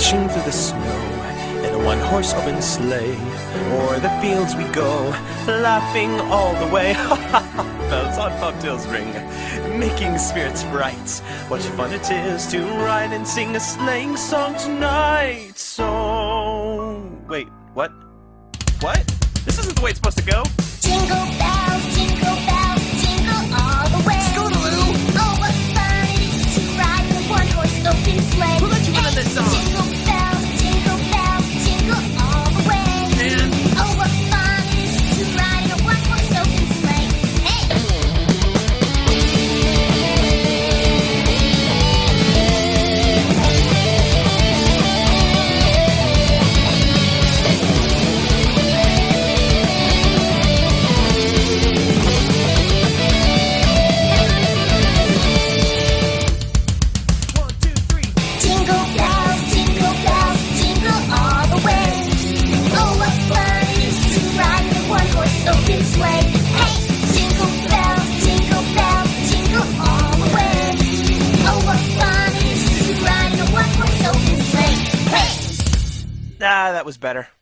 dashing through the snow in a one-horse open sleigh. O'er the fields we go, laughing all the way. Bells on bobtails ring, making spirits bright. What fun it is to ride and sing a sleighing song tonight. So... wait, what? What? This isn't the way it's supposed to go. Jingle bells, jingle all the way. Scootaloo! Oh, what fun it is to ride in a one-horse open sleigh. Who let you in on this song? Jingle bells, jingle all the way. And... oh, what fun it is to ride in a one-horse open sleigh. Hey! Jingle bells, jingle all the way. Oh, what fun it is to ride in a one-horse open sleigh. Hey! Jingle bells, jingle all the way. Oh, what fun it is to ride in a one-horse open sleigh. Hey! ah, that was better.